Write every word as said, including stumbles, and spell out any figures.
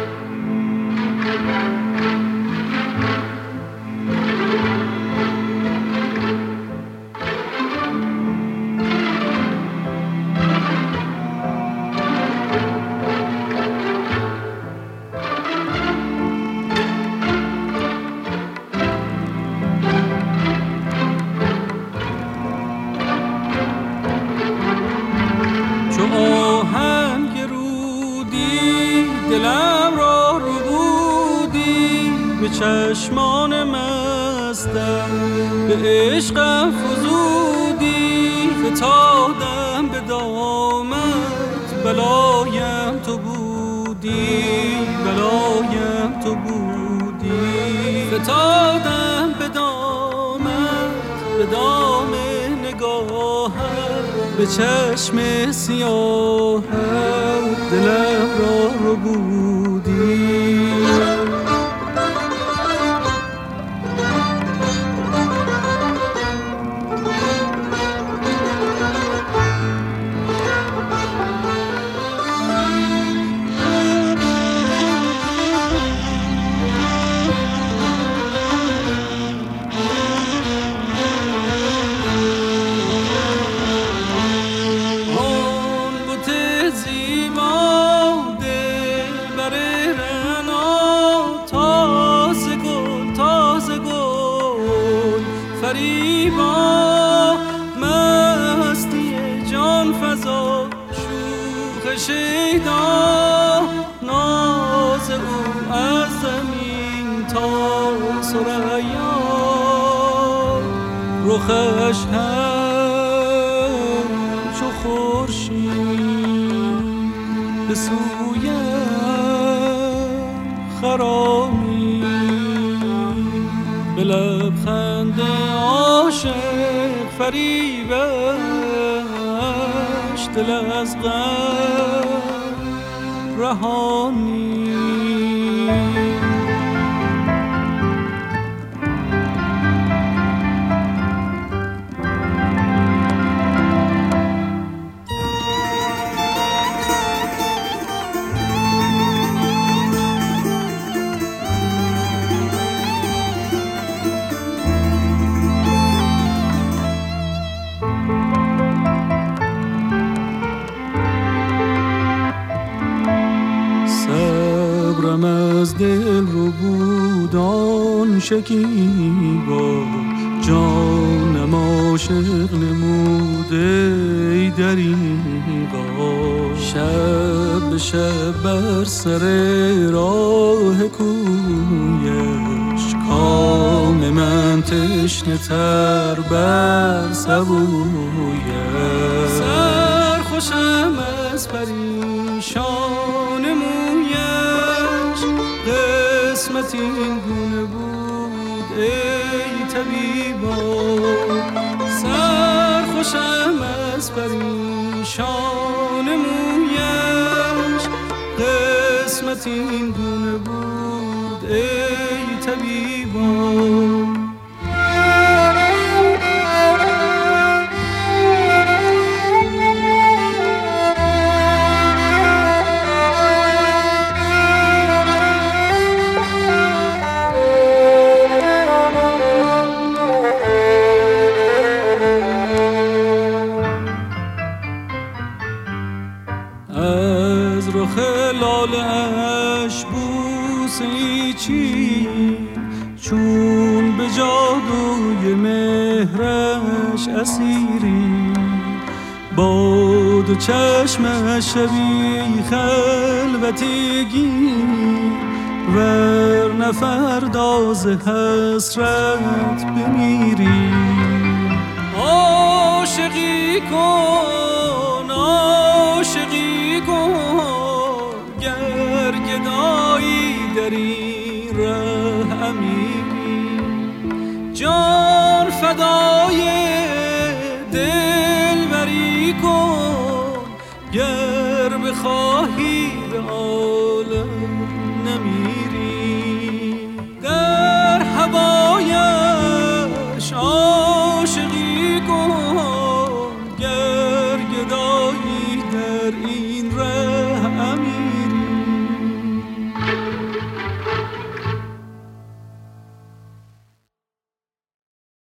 چشمان مستم به عشق فزودی، فتادم به دامت، بلایم تو بودی، بلایم تو بودی. فتادم به دامت، به دام نگاهت، به چشم سیاهت دلم را ربودی. فریبا مستی جان فضا، شوخ شیدا، ناز او از زمین تا ثریا، رخش هم چو خورشید به سوی خرامی، به لبخند عاشق فریبش دل از غم رهانی. صبرم از دل رو بودان شکیبا، جانم عاشق نموده ای دریغا. شب به شب بر سر راه کویش، کام من تشنه تر بر سبویش. سرخوشم از پریشان مویش، قسمت این گونه بود ای طبیبا. سرخوشم از پریشان مویش، قسمت این گونه بود ای طبیبا. از رخ لاله‌اش بوسه‌ای چین، چون به جادوی مهرش اسیری. با دو چشمش شبی خلوتگی، ورنه فرداز حسرت بمیری. عاشقی کن، عاشقی کن، گر گدایی در این ره امیری. جان فدای دلبری کن، گر بخواهی به عالم نمیری.